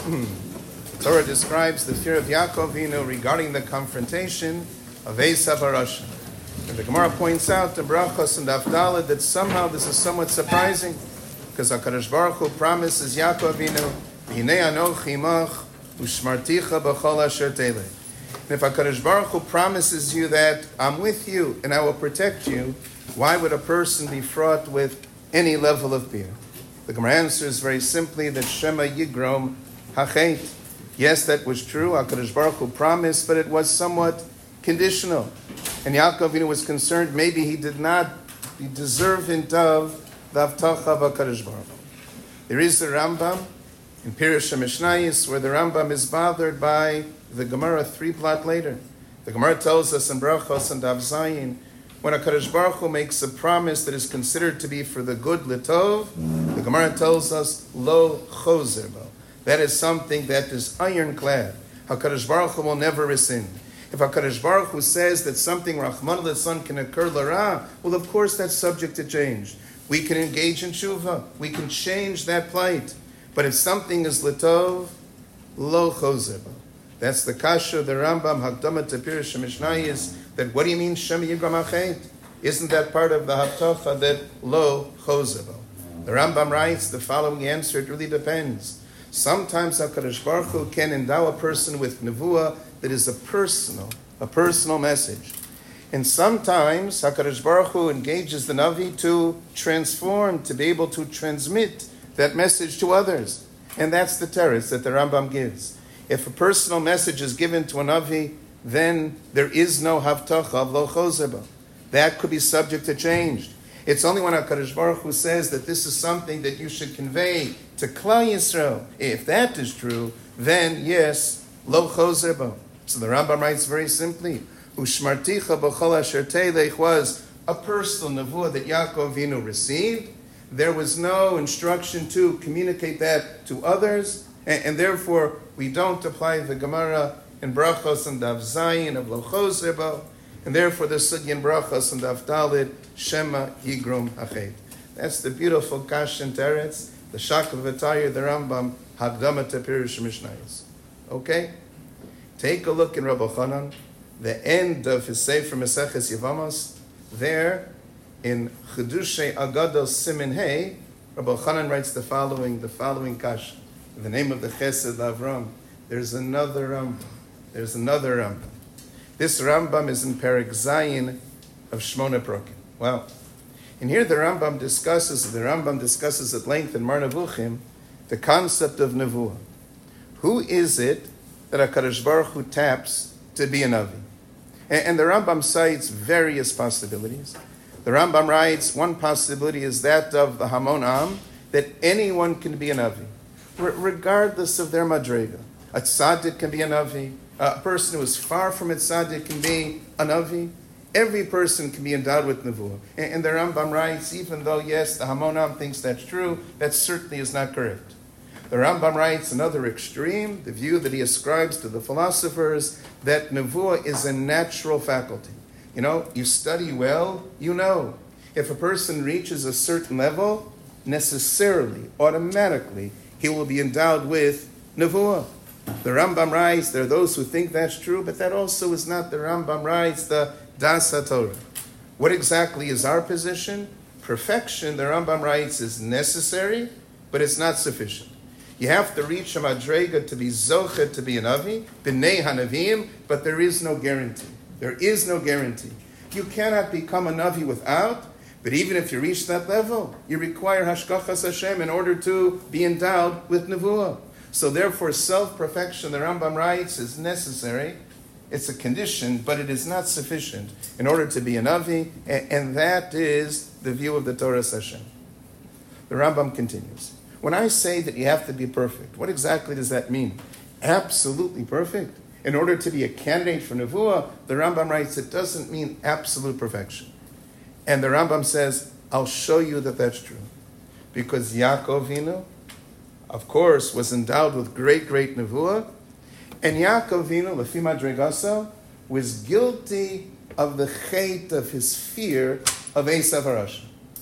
Torah describes the fear of Yaakov Avinu regarding the confrontation of Esav HaRasha. And the Gemara points out in Brachos and Daf Daled that somehow this is somewhat surprising, because HaKadosh Baruch Hu promises Yaakov Avinu, V'hinei anochi imach u'shmarticha b'chol asher teleh. And if HaKadosh Baruch Hu promises you that I'm with you and I will protect you, why would a person be fraught with any level of fear? The Gemara answers very simply that Shema Yigrom Hachet. Yes, that was true. HaKadosh Baruch Hu promised, but it was somewhat conditional. And Yaakov Avinu was concerned maybe he did not be deserving of the Avtacha of HaKadosh Baruch Hu. There is the Rambam in Pirush HaMishnayos where the Rambam is bothered by the Gemara 3 plot later. The Gemara tells us in Brachos and Daf Zayin, when HaKadosh Baruch Hu makes a promise that is considered to be for the good, Litov, the Gemara tells us, Lo Chozer Bo. That is something that is ironclad. HaKadosh Baruch Hu will never rescind. If HaKadosh Baruch Hu says that something Rahman al-San can occur l'ra, well, of course that's subject to change. We can engage in tshuva. We can change that plight. But if something is Litov, Lo Chozer Bo. That's the kasha of the Rambam, Hakdama to Pirush HaMishnayos, that what do you mean, Shema Yigrom Hachet? Isn't that part of the Haftacha that Lo Chozer Bo? The Rambam writes the following answer, it really depends. Sometimes HaKadosh Baruch Hu can endow a person with nevuah that is a personal message. And sometimes HaKadosh Baruch Hu engages the Navi to transform, to be able to transmit that message to others. And that's the teretz that the Rambam gives. If a personal message is given to a Navi, then there is no Havtacha of Lo Chozer Bo. That could be subject to change. It's only when HaKadosh Baruch Hu says that this is something that you should convey to Klal Yisrael. If that is true, then yes, Lo Chozer Bo. So the Rambam writes very simply, Ushmarticha b'chol asher telech was a personal nevuah that Yaakov Avinu received. There was no instruction to communicate that to others, and therefore we don't apply the Gemara in Brachos and Daf Zayin of Lo Chozer Bo, and therefore the Sugya in Brachos and Daf Daled, Shema Yigrom Hachet. That's the beautiful Kash and Teretz, the Shakal V'Tayir, the Rambam, Hakdama to Pirush HaMishnayos. Okay? Take a look in Rabbi Chanan, the end of his Sefer Maseches Yevamos. There, in Chedushay Agados Simin Hey, Rabbi Chanan writes the following Kash. In the name of the Chesed Avram, there's another Rambam. This Rambam is in Perek Zayin of Shmona Prokim. Wow. And here the Rambam discusses at length in Mar Nevuchim the concept of Nevuah. Who is it that HaKadosh Baruch Hu taps to be a Navi? And the Rambam cites various possibilities. The Rambam writes one possibility is that of the Hamon Am, that anyone can be a Navi, regardless of their madrega. A tzaddik can be a Navi. A person who is far from a tzaddik can be a Navi. Every person can be endowed with nevuah. And the Rambam writes, even though, yes, the Hamonam thinks that's true, that certainly is not correct. The Rambam writes another extreme, the view that he ascribes to the philosophers, that nevuah is a natural faculty. You know, you study well, you know. If a person reaches a certain level, necessarily, automatically, he will be endowed with nevuah. The Rambam writes, there are those who think that's true, but that also is not the Rambam writes, the Das HaTorah. What exactly is our position? Perfection, the Rambam writes, is necessary, but it's not sufficient. You have to reach a madrega to be zochet, to be an avi, b'nei hanavim, but there is no guarantee. There is no guarantee. You cannot become a navi without, but even if you reach that level, you require hashgachas Hashem in order to be endowed with nevuah. So therefore, self-perfection, the Rambam writes, is necessary. It's a condition, but it is not sufficient in order to be a Navi, and that is the view of the Torah Hashem. The Rambam continues. When I say that you have to be perfect, what exactly does that mean? Absolutely perfect? In order to be a candidate for Nevuah, the Rambam writes, it doesn't mean absolute perfection. And the Rambam says, I'll show you that that's true. Because Yaakov Avinu, of course, was endowed with great Nevuah, and Yaakov Avinu, Lefi Madregasa, was guilty of the chait of his fear of Esav HaRasha.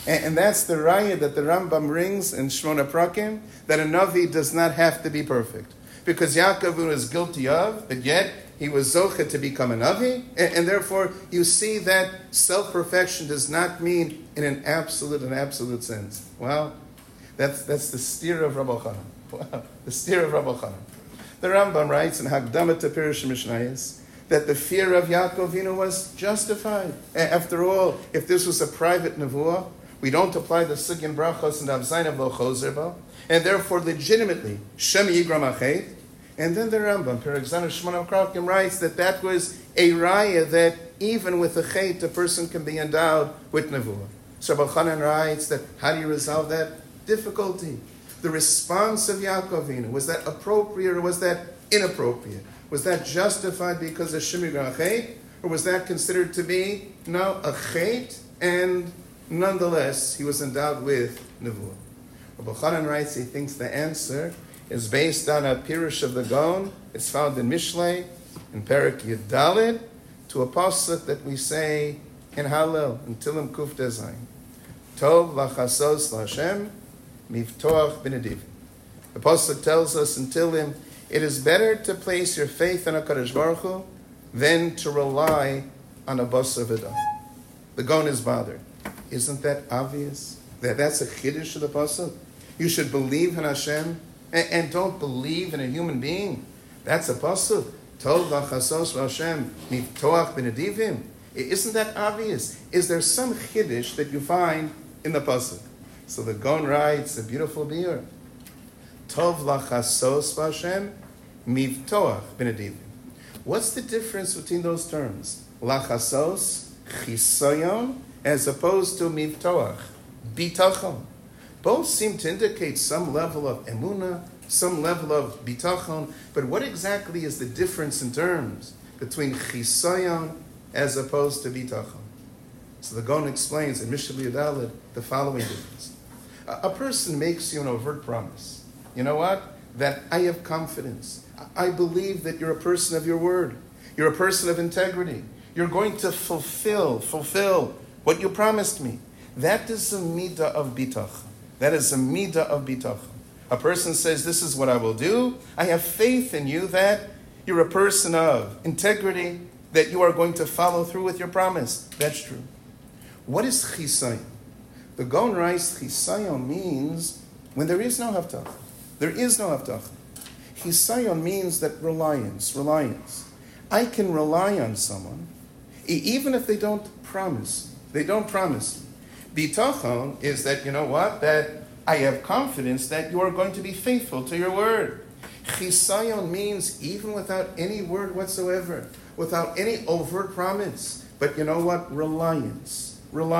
And that's the raya that the Rambam brings in Shmona Prakim, that a Navi does not have to be perfect. Because Yaakov is guilty of, but yet he was Zocha to become a Navi, and therefore you see that self-perfection does not mean in an absolute sense. Well, that's the steer of Rabbi Chanan. Wow, the steer of Rabbi Chanan. The Rambam writes in Hagdama to Pirush Mishnayos that the fear of Yaakov Avinu was justified. After all, if this was a private nevuah, we don't apply the Sugyan Brachos and Avzayin of Lo Chozer Bo, and therefore legitimately Shem Yigram Achet. And then the Rambam, Perek Zan Shmona Prakim, writes that was a raya that even with a chet, a person can be endowed with nevuah. So Rabbi Chanan writes that how do you resolve that difficulty? The response of Yaakov Avinu, was that appropriate or was that inappropriate? Was that justified because of Shem Yigram Achet, or was that considered to be a chet, and nonetheless he was endowed with nevuah? Rabbi Chanan writes he thinks the answer is based on a pirush of the Gaon. It's found in Mishlei, in Perek Yud Daled, to a pasuk that we say in Hallel, in Tilim Kuf Dezayin. Tov lachasos laHashem, mivtoach b'nedivim. The pasuk tells us in Tilim, it is better to place your faith in HaKadosh Baruch Hu than to rely on a basar v'dam. The Gaon is bothered. Isn't that obvious? That's a chiddush of the pasuk. You should believe in Hashem and don't believe in a human being. That's a pasuk. Tov lachasos laHashem mivtoach b'nedivim. Isn't that obvious? Is there some chiddush that you find in the pasuk? So the Gaon writes a beautiful biur. Tov lachasos laHashem mivtoach b'nedivim. What's the difference between those terms? Lachasos, chisayon, as opposed to mivtoach, bitachon. Both seem to indicate some level of emunah, some level of bitachon, but what exactly is the difference in terms between chisayon as opposed to bitachon? So the Gaon explains in Mishnah Yudalid the following difference. A person makes you an overt promise. You know what? That I have confidence. I believe that you're a person of your word. You're a person of integrity. You're going to fulfill what you promised me. That is a midah of bitachon. That is a midah of bitachon. A person says, this is what I will do. I have faith in you that you're a person of integrity, that you are going to follow through with your promise. That's true. What is chisayon? The Gaon writes, chisayon means when there is no haftach. There is no haftach. Chisayon means that reliance. I can rely on someone, even if they don't promise. They don't promise. Bitachon is that, you know what, that I have confidence that you are going to be faithful to your word. Chisayon means even without any word whatsoever, without any overt promise. But you know what? Reliance.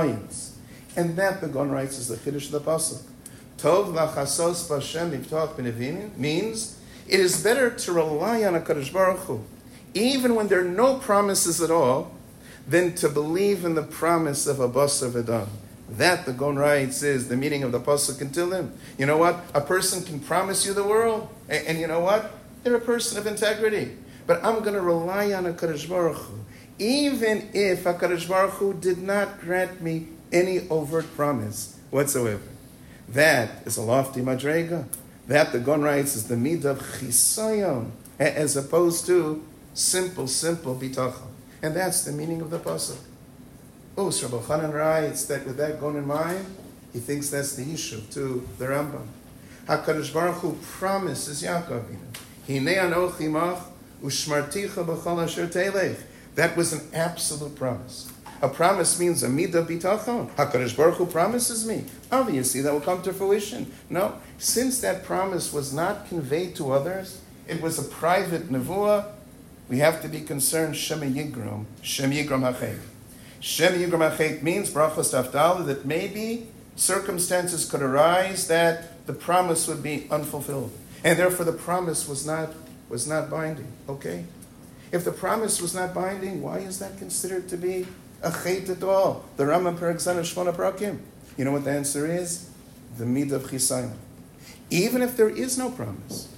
And that, the Gaon writes, is the chiddush of the pasuk. Tov lachasos b'Hashem mivtoach b'nedivim means it is better to rely on HaKadosh Baruch Hu, even when there are no promises at all, than to believe in the promise of a basar v'dam. That, the Gaon writes, is the meaning of the pasuk in Tilim. You know what? A person can promise you the world, and you know what? They're a person of integrity. But I'm going to rely on HaKadosh Baruch Hu, even if HaKadosh Baruch Hu did not grant me any overt promise whatsoever. That is a lofty madrega. That, the Gaon writes, is the midah of chisayon, as opposed to simple bitachon. And that's the meaning of the pasuk. Oh, so Rabbi Chanan writes that with that Gaon in mind, he thinks that's the issue to the Rambam. HaKadosh Baruch Hu promises Yaakov Avinu, Hinei anochi imach ushmarticha b'chol asher telech. That was an absolute promise. A promise means a midah bitachon. HaKadosh Baruch Hu promises me. Obviously, that will come to fruition. No, since that promise was not conveyed to others, it was a private nevuah, we have to be concerned, Shem Yigram Hachet. Shem Yigram Hachet means, Brachos Tafdal, that maybe circumstances could arise that the promise would be unfulfilled. And therefore the promise was not binding. Okay? If the promise was not binding, why is that considered to be a chet at all? The Rambam Perek Zan Shmona Prakim. You know what the answer is? The midah of chisayon. Even if there is no promise,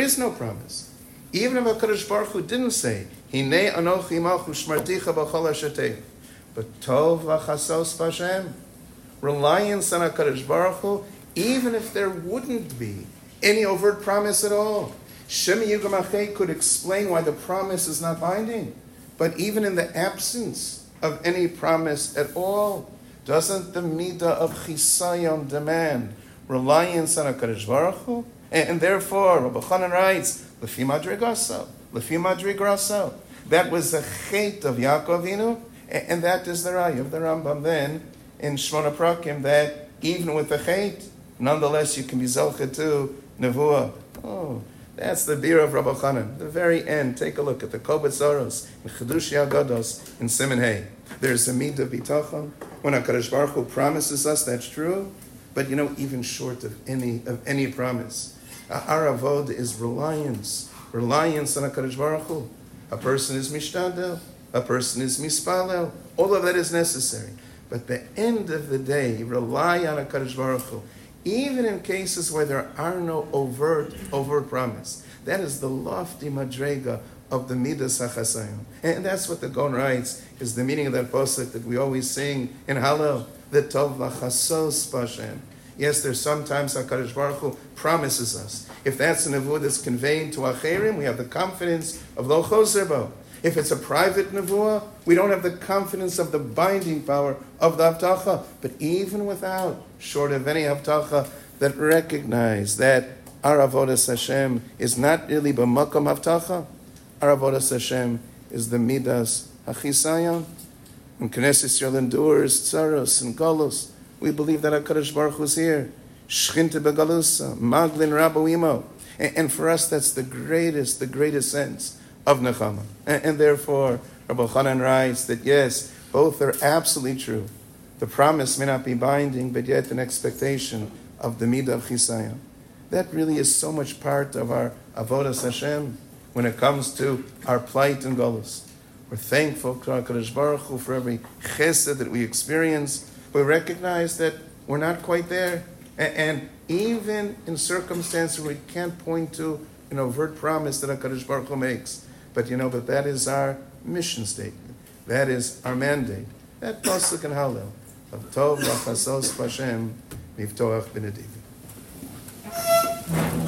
even if HaKadosh Baruch Hu didn't say, Hinei anochi imach ushmarticha b'chol asher telech, but tov lachasos b'Hashem, reliance on HaKadosh Baruch Hu, even if there wouldn't be any overt promise at all. Shemi Yigam Achei could explain why the promise is not binding. But even in the absence of any promise at all, doesn't the midah of chisayon demand reliance on HaKadosh Baruch Hu? And therefore, Rabbi Chanan writes, Lefi madrigaso, Lefi madrigraso. That was the chet of Yaakov Avinu, and that is the raya of the Rambam then in Shmona Prakim, that even with the chet, nonetheless you can be zolchet to nevuah. Oh, that's the beer of Rabbi Chanan. The very end, take a look at the Kobetz Oros, in Chedushi Agados, in Siman Hey. There's a midah of bitachon. When HaKadosh Baruch Hu promises us, that's true. But even short of any promise, our avod is reliance on HaKadosh Baruch Hu. A person is mishtadel, a person is mispalel. All of that is necessary. But at the end of the day, rely on HaKadosh Baruch Hu, even in cases where there are no overt promise. That is the lofty madrega of the midas hachasayim. And that's what the Gaon writes, is the meaning of that pasuk that we always sing in Hallel, the tov lachasos b'Hashem. Yes, there's sometimes HaKadosh Baruch Hu promises us. If that's an nevuah that's conveyed to acherim, we have the confidence of lo choser bo. If it's a private nevuah, we don't have the confidence of the binding power of the Havtacha. But even without, short of any Havtacha, that recognize that our avodas Hashem is not really b'makom Havtacha. Our avodas Hashem is the midas hachisayon. When Knesset Yisrael endures tzaros and galus, we believe that HaKadosh Baruch Hu is here. Shchinte begalusa, maglin rabo imo. And for us, that's the greatest sense of nechama. And therefore, Rabbi Chanan writes that yes, both are absolutely true. The promise may not be binding, but yet an expectation of the midah of chisayon. That really is so much part of our avodas Hashem when it comes to our plight and galus. We're thankful to HaKadosh Baruch Hu for every chesed that we experience. We recognize that we're not quite there. And even in circumstances where we can't point to an overt promise that HaKadosh Baruch Hu makes, but but that is our mission statement. That is our mandate. That pasuk in Hallel of Tov Lachasos B'Hashem Mivtoach B'Nediv.